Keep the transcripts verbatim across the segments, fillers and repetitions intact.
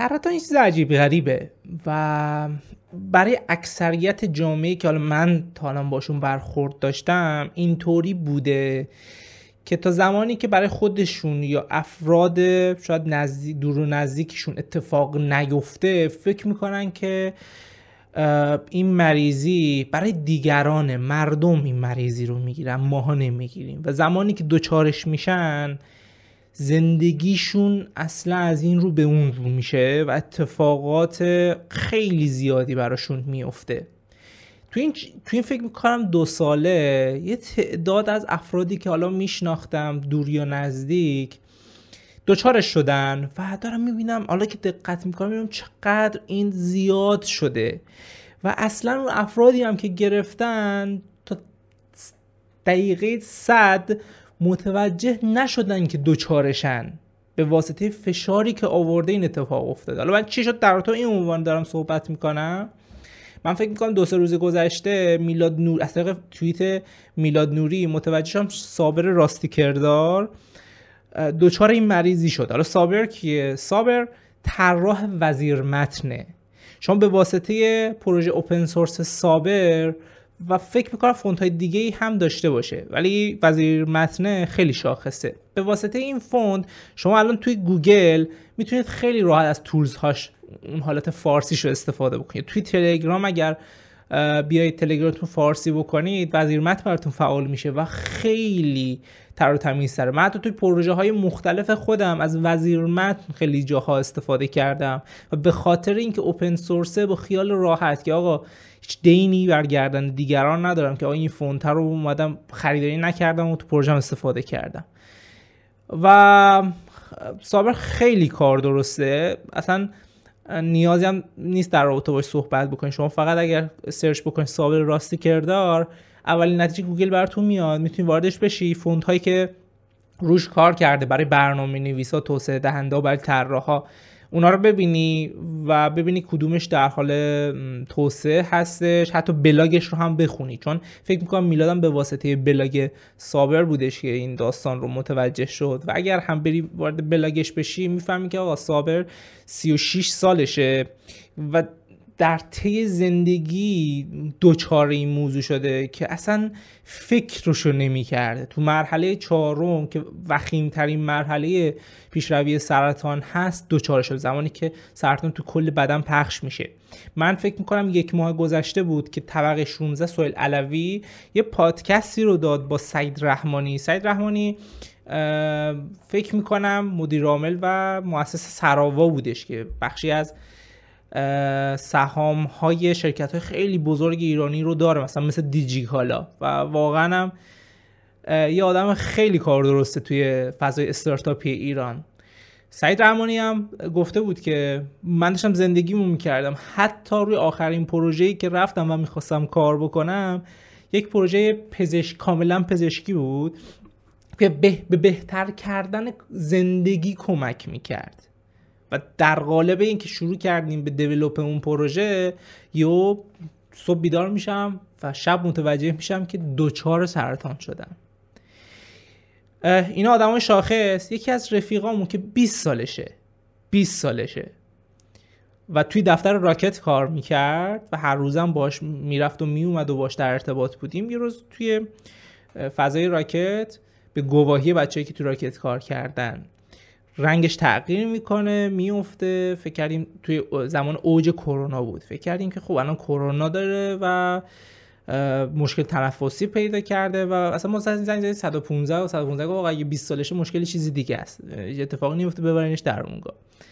سرطان یه چیز عجیب غریبه و برای اکثریت جامعه که حالا من تا الان باشون برخورد داشتم اینطوری بوده که تا زمانی که برای خودشون یا افراد شاید نزدیک دور و نزدیکشون اتفاق نیفته فکر میکنن که این مریضی برای دیگران مردم این مریضی رو میگیرن، ماها نمیگیریم. و زمانی که دوچارش میشن زندگیشون اصلا از این رو به اون رو میشه و اتفاقات خیلی زیادی براشون میفته. تو این تو این فکر میکنم دو ساله یه تعداد از افرادی که حالا میشناختم دور یا نزدیک دوچارش شدن و دارم میبینم حالا که دقت میکنم میبینم چقدر این زیاد شده و اصلا اون افرادی هم که گرفتن تا دقیقه صد متوجه نشدن که دوچارشن به واسطه فشاری که آورده این اتفاق افتاد. حالا من چی شد در تو این عنوان دارم صحبت میکنم. من فکر میکنم دو سه روز گذشته میلاد نور از طریق توییت میلاد نوری متوجه شدم صابر راستی کردار دوچار این مریضی شد. حالا صابر کیه؟ صابر طراح وزیر متنه. شما به واسطه پروژه اوپن سورس صابر و فکر میکنم فونت های دیگه هم داشته باشه ولی وزیر متن خیلی شاخصه. به واسطه این فونت شما الان توی گوگل میتونید خیلی راحت از تولز هاش اون حالت فارسیش رو استفاده بکنید. توی تلگرام اگر بیایید تلگرامتون فارسی بکنید وزیر متن براتون فعال میشه و خیلی تر و تمیزتره. من حتی توی پروژه های مختلف خودم از وزیر متن خیلی جاها استفاده کردم و به خاطر اینکه اوپن سورسه با خیال راحت که آقا هیچ دینی برگردن دیگران ندارم که آقا این فونت رو اومدم خریداری نکردم و تو پروژه‌ام استفاده کردم. و صابر خیلی کار درسته، اصلا نیازی هم نیست در رابطه باش صحبت بکنید. شما فقط اگر سرچ بکنید صابر راستی کردار اولین نتیجه گوگل براتون میاد، میتونید واردش بشی. فونت هایی که روش کار کرده برای برنامه نویسا، توسعه دهنده، برای طراحا، اونا رو ببینی و ببینی کدومش در حال توسعه هستش. حتی بلاگش رو هم بخونی، چون فکر میکنم میلادم به واسطه بلاگ صابر بودش که این داستان رو متوجه شد. و اگر هم بری وارد بلاگش بشی میفهمی که آقا صابر سی و شش سالشه و در طی زندگی دوچار این موضوع شده که اصلا فکرشو نمی کرده. تو مرحله چهارم که وخیم ترین مرحله پیشروی سرطان هست دوچار شده، زمانی که سرطان تو کل بدن پخش میشه. من فکر میکنم یک ماه گذشته بود که طبقه شانزده سهیل علوی یه پادکستی رو داد با سعید رحمانی. سعید رحمانی فکر میکنم مدیر عامل و مؤسس سراوا بودش که بخشی از سهام های شرکت های خیلی بزرگ ایرانی رو داره، مثلا مثل دیجیکالا، و واقعا هم یه آدم خیلی کار درسته توی فضای استارتاپی ایران. سعید رحمانی هم گفته بود که من داشتم زندگیمو میکردم، حتی روی آخرین پروژه‌ای که رفتم و میخواستم کار بکنم یک پروژه پزشک کاملا پزشکی بود که به بهتر کردن زندگی کمک میکرد. و در قالب این که شروع کردیم به دیولپ اون پروژه، یهو صبح بیدار میشم و شب متوجه میشم که دوچار سرطان شدم. اینا آدمای شاخص. یکی از رفیقامون که بیست سالشه بیست سالشه و توی دفتر راکت کار میکرد و هر روزم باش میرفت و میومد و باش در ارتباط بودیم. یه روز توی فضای راکت به گواهی بچه‌ای که توی راکت کار کردن رنگش تغییر میکنه، میفته. فکر کردیم توی زمان اوج کرونا بود، فکر کردیم که خب الان کرونا داره و مشکل تنفسی پیدا کرده و اصلا ما زنگ زدیم صد و پانزده و صد و پانزده آقا اگه بیست سالشه مشکل چیزی دیگه است، اتفاقی نمیفته، ببرینش درمونگاه.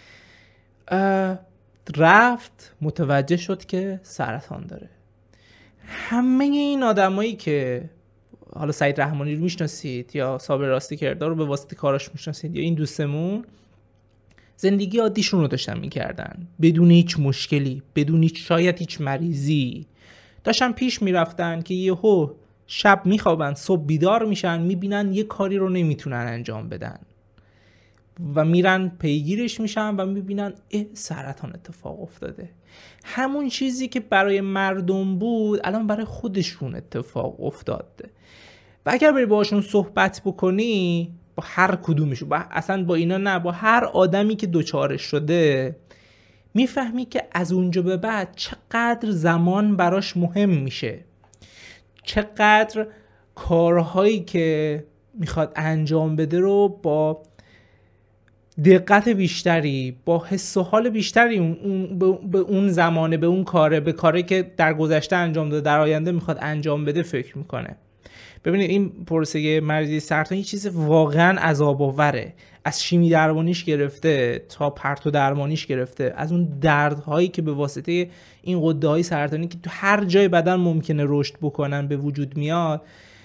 رفت متوجه شد که سرطان داره. همه این آدمایی که حالا سعید رحمانی رو میشناسید یا صابر راستی کردار رو به واسطه کاراش میشناسید یا این دوستمون، زندگی عادیشون رو داشتن میکردن بدون هیچ مشکلی، بدون هیچ شاید هیچ مریضی داشتن پیش میرفتن که یهو شب میخوابن، صبح بیدار میشن، میبینن یه کاری رو نمیتونن انجام بدن و میرن پیگیرش میشن و میبینن اه سرطان اتفاق افتاده. همون چیزی که برای مردم بود الان برای خودشون اتفاق افتاده. و اگر بری باهاشون صحبت بکنی، با هر کدومشون، با اصلا با اینا نه، با هر آدمی که دوچارش شده، میفهمی که از اونجا به بعد چقدر زمان براش مهم میشه، چقدر کارهایی که میخواد انجام بده رو با دقت بیشتری، با حس و حال بیشتری اون به اون زمانه، به اون کاره، به کاری که در گذشته انجام داده در آینده میخواد انجام بده فکر میکنه. ببینید این پروسه مریضی سرطان یه چیز واقعا عذاب آوره، از شیمی درمانیش گرفته تا پرتو درمانیش گرفته، از اون دردهایی که به واسطه این غده‌های سرطانی که تو هر جای بدن ممکنه رشد بکنن به وجود میاد.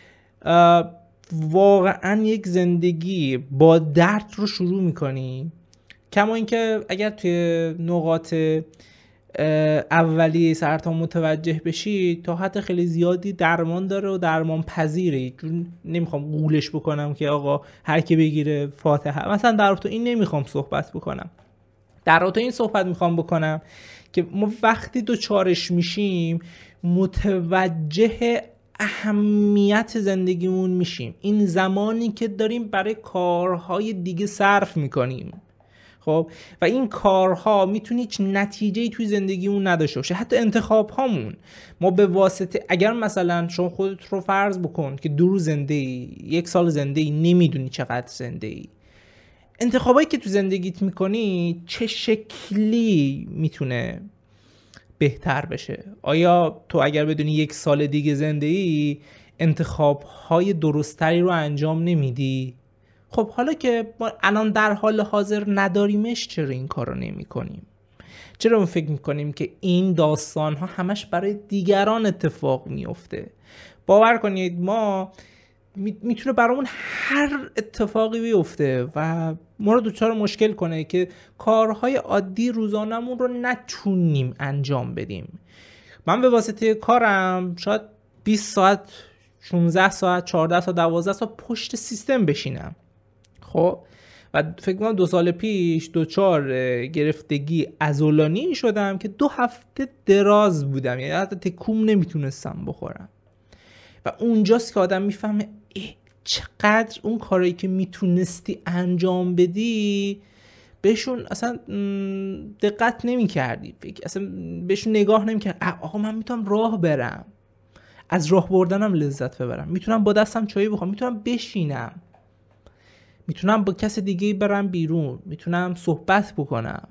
واقعا یک زندگی با درد رو شروع میکنی. کما اینکه اگر توی نقاط اولیه سرطان متوجه بشی تا حد خیلی زیادی درمان داره و درمان پذیره. چون نمیخوام قولش بکنم که آقا هر کی بگیره فاتحه، مثلا در رابطه این نمیخوام صحبت بکنم. در رابطه این صحبت میخوام بکنم که ما وقتی دوچارش میشیم متوجه اهمیت زندگیمون میشیم، این زمانی که داریم برای کارهای دیگه صرف میکنیم. خب و این کارها میتونه هیچ نتیجه‌ای توی زندگیمون نداشته باشه، حتی انتخاب هامون. ما به واسطه اگر مثلا شما خودت رو فرض بکن که دو روز زنده ای، یک سال زنده ای، نمیدونی چقدر زنده ای، انتخابایی که تو زندگیت میکنی چه شکلی میتونه بهتر بشه؟ آیا تو اگر بدونی یک سال دیگه زنده ای انتخاب‌های درستری رو انجام نمیدی؟ خب حالا که ما الان در حال حاضر نداریمش چرا این کار رو نمی کنیم؟ چرا ما فکر میکنیم که این داستان ها همش برای دیگران اتفاق میفته؟ باور کنید ما میتونه برامون هر اتفاقی بیفته و ما رو دوچار مشکل کنه که کارهای عادی روزانمون رو نتونیم انجام بدیم. من به واسطه کارم شاید بیست ساعت، شانزده ساعت، چهارده ساعت، دوازده ساعت پشت سیستم بشینم. خب و فکر کنم دو سال پیش دوچار گرفتگی عضلانی شدم که دو هفته دراز بودم، یعنی حتی تکون نمیتونستم بخورم. و اونجاست که آدم میفهمه چقدر اون کارایی که میتونستی انجام بدی بهشون اصلا دقت نمی کردی، اصلا بهشون نگاه نمی کردی. آقا من میتونم راه برم، از راه بردنم لذت ببرم، میتونم با دستم چایی بخورم، میتونم بشینم، میتونم با کس دیگه برم بیرون، میتونم صحبت بکنم.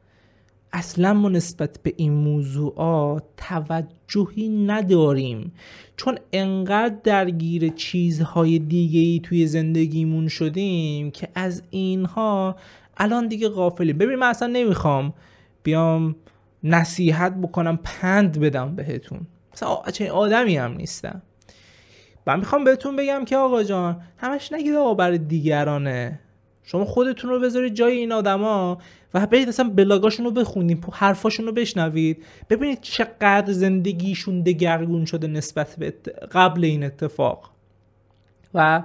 اصلا ما نسبت به این موضوعات توجهی نداریم، چون انقدر درگیر چیزهای دیگه‌ای توی زندگیمون شدیم که از اینها الان دیگه غافلیم. ببین من اصلا نمیخوام بیام نصیحت بکنم، پند بدم بهتون، مثلا چه آدمی هم نیستم. من میخوام بهتون بگم که آقا جان همش نگید آقا برای دیگرانه، شما خودتون رو بذارید جای این آدما و برید اصلا بلاگاشون رو بخونید، حرفاشون رو بشنوید، ببینید چقدر زندگیشون دگرگون شده نسبت به قبل این اتفاق. و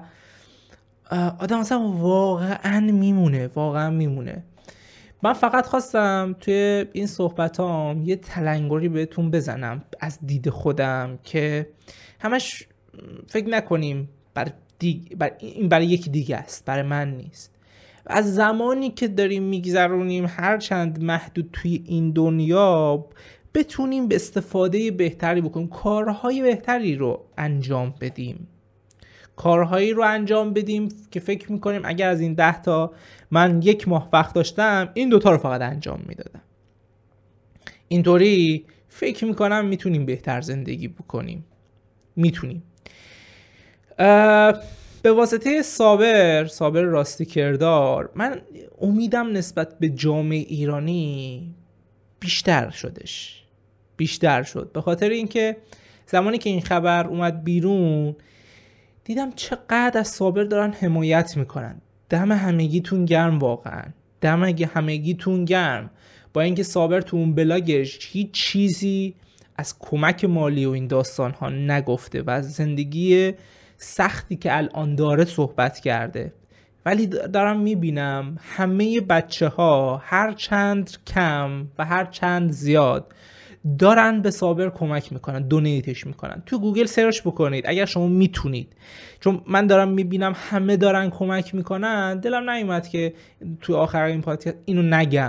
آدم اصلا واقعا میمونه، واقعا میمونه. من فقط خواستم توی این صحبتام یه تلنگری بهتون بزنم از دید خودم که همش فکر نکنیم برای دیگ... بر... این برای یکی دیگه است، برای من نیست. از زمانی که داریم میگذرونیم هر چند محدود توی این دنیا بتونیم به استفاده بهتری بکنیم، کارهای بهتری رو انجام بدیم، کارهایی رو انجام بدیم که فکر میکنیم اگر از این ده تا من یک ماه وقت داشتم این دوتا رو فقط انجام میدادم. اینطوری فکر میکنم میتونیم بهتر زندگی بکنیم. میتونیم به واسطه صابر صابر راستی کردار من امیدم نسبت به جامعه ایرانی بیشتر شدش بیشتر شد به خاطر اینکه زمانی که این خبر اومد بیرون دیدم چقدر از صابر دارن حمایت میکنن. دم همگیتون گرم، واقعا دم همگیتون گرم. با اینکه صابر تو اون بلاگش هیچ چیزی از کمک مالی و این داستان ها نگفته و از زندگی سختی که الان داره صحبت کرده، ولی دارم میبینم همه بچه ها هر چند کم و هر چند زیاد دارن به صابر کمک میکنن، دونیتش میکنن. تو گوگل سرچ بکنید اگر شما میتونید، چون من دارم میبینم همه دارن کمک میکنن. دلم نیومد که تو آخر این پادکست اینو نگم،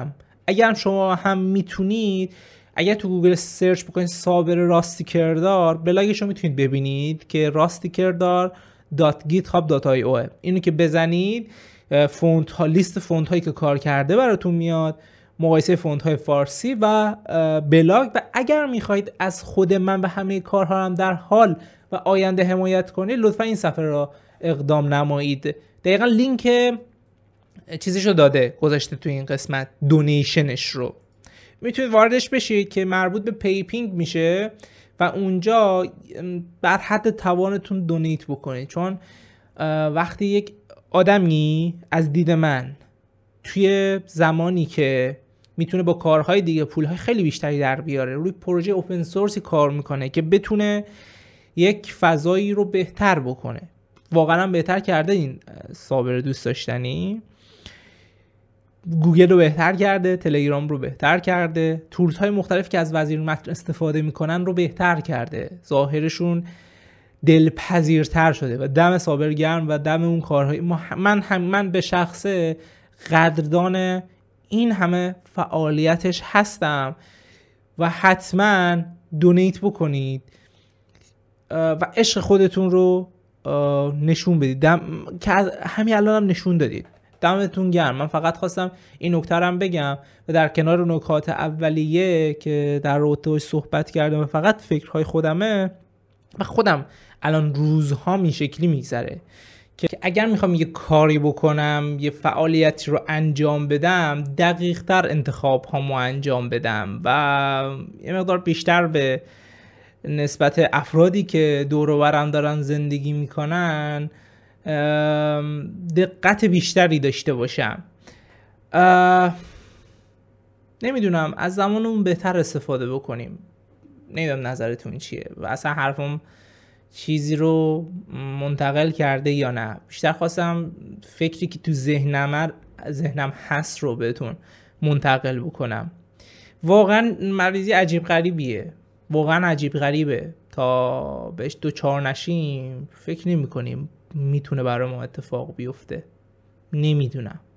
اگر شما هم میتونید، اگر تو گوگل سرچ بکنید صابر راستیکردار، بلاگش رو میتونید ببینید که راستیکردار دات گیت هاب دات آی او. اینو که بزنید فونت ها، لیست فونت هایی که کار کرده براتون میاد، مقایسه فونت های فارسی و بلاگ. و اگر میخواید از خود من و همه کارها هم در حال و آینده حمایت کنید، لطفا این صفحه را اقدام نمایید. دقیقا لینک چیزشو داده، گذاشته تو این قسمت، دونیشنش رو میتونید واردش بشید که مربوط به پیپینگ میشه و اونجا بر حد توانتون دونیت بکنید. چون وقتی یک آدمی از دید من توی زمانی که میتونه با کارهای دیگه پولهای خیلی بیشتری در بیاره، روی پروژه اوپن سورسی کار میکنه که بتونه یک فضایی رو بهتر بکنه، واقعا بهتر کرده این صابر دوست داشتنی، گوگل رو بهتر کرده، تلگرام رو بهتر کرده، تولز های مختلف که از وزیر متن استفاده میکنن رو بهتر کرده، ظاهرشون دلپذیرتر شده و دم صابر گرم و دم اون کارهای. من هم من به شخصه قدردان این همه فعالیتش هستم و حتما دونیت بکنید و عشق خودتون رو نشون بدید، دم... که همین الان هم نشون دادید. دمتون گرم. من فقط خواستم این نکته رو بگم و در کنار نکات اولیه که در رابطه صحبت کردم و فقط فکرهای خودمه و خودم الان روزها این شکلی میگذره که اگر میخوام یه کاری بکنم، یه فعالیتی رو انجام بدم، دقیق تر انتخاب هامو انجام بدم و یه مقدار بیشتر به نسبت افرادی که دور و برم دارن زندگی میکنن دقت بیشتری داشته باشم. نمیدونم، از زمانمون بهتر استفاده بکنیم. نمیدونم نظرتون چیه و اصلا حرفم چیزی رو منتقل کرده یا نه. بیشتر خواستم فکری که تو ذهنم ذهنم هست رو بهتون منتقل بکنم. واقعا مریضی عجیب غریبیه، واقعا عجیب غریبه. تا بهش دوچار نشیم فکر نمی کنیم میتونه برای ما اتفاق بیفته. نمیدونم.